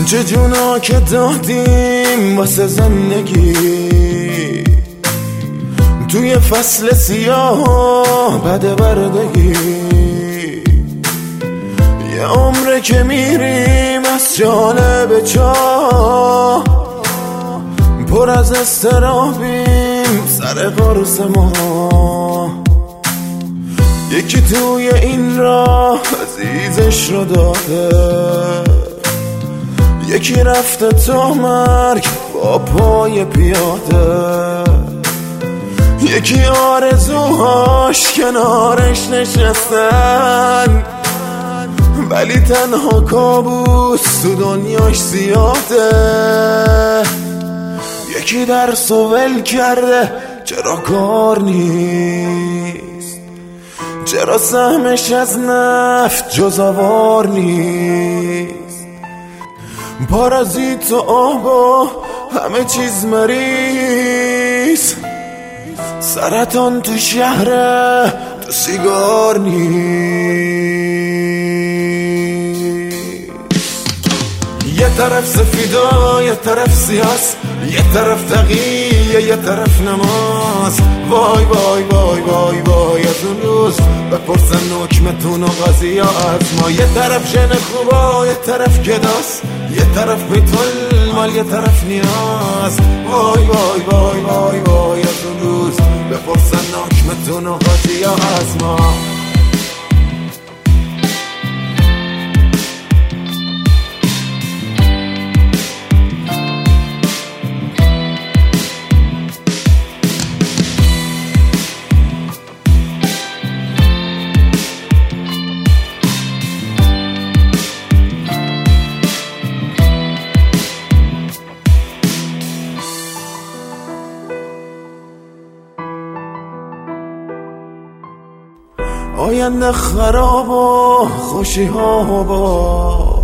چه جونا که دادیم واسه زندگی توی فصل سیاه بده بردگی. یه عمره که میریم از جانب چاه، پر از استرابیم سر قرص ما. یکی توی این راه عزیزش رو داده، یکی رفته تا مرگ با پای پیاده، یکی آرزوهاش کنارش نشستن، ولی تنها کابوس تو دنیاش زیاده. یکی درس و ول کرده چرا کار نیست، چرا سهمش از نفت جز آوار نیست. پارازیت و آبا همه چیز مریض، سرطان تو شهره تو سیگار نیست. یه طرف سفیدا یه طرف سیاس، یه طرف تقیه یه طرف نماز. وای وای وای وای وای از اون روز بپرسن حکمتون و قاضی ها از ما. یه طرف جن خوبا یه طرف گداس، یه طرف بیت المال یه طرف نیاز. وای وای وای وای وای از اون روز بپرسن حکمتون و قاضی ها از ما. آینده خراب و خوشی ها با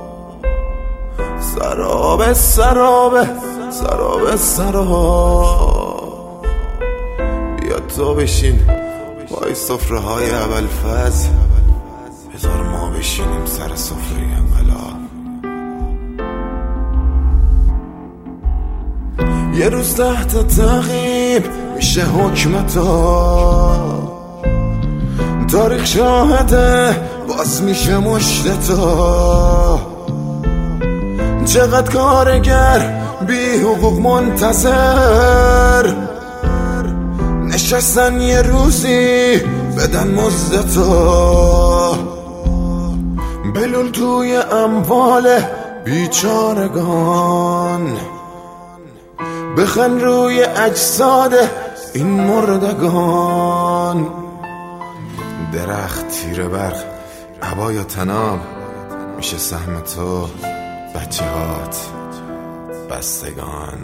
سراب سراب سراب سراب. بیا تو بشین پای سفره های اول فز، بذار ما بشینیم سر سفره انقلاب. یه روز تحت تعقیب میشه حکمتا، تاریخ شاهده باز میشه مشتتا. چقدر کارگر بی حقوق منتظر نشستن یه روزی بدن مزدتا. بلول توی اموال بیچارگان، بخن روی اجساد این مردگان. درخت تیره برق عبا یا تناب میشه سهم تو بچه هات بستگان.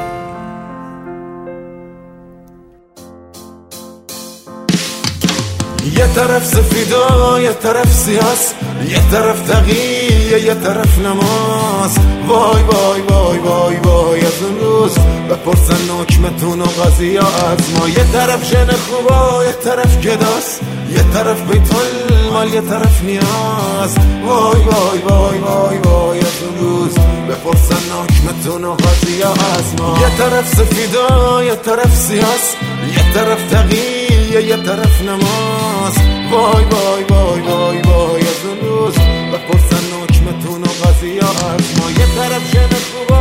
یه طرف سفیدا یه طرف سیاس، یه طرف تقیه یه طرف نماز. وای وای وای وای وای از اون روز بپرسن حکمتون و قاضی ها از ما. یه طرف جن خوبا یه طرف گداس، یه طرف بیت المال یه طرف نیاز. وای وای وای وای وای از اون روز بپرسن حکمتون و قاضی ها از ما. یه طرف سفیدا یه طرف سیاس، یه طرف تقیه یه طرف نماز. وای وای وای وای وای از اون روز بپرسن حکمتون و قاضی ها از ما. یه طرف جن خوبا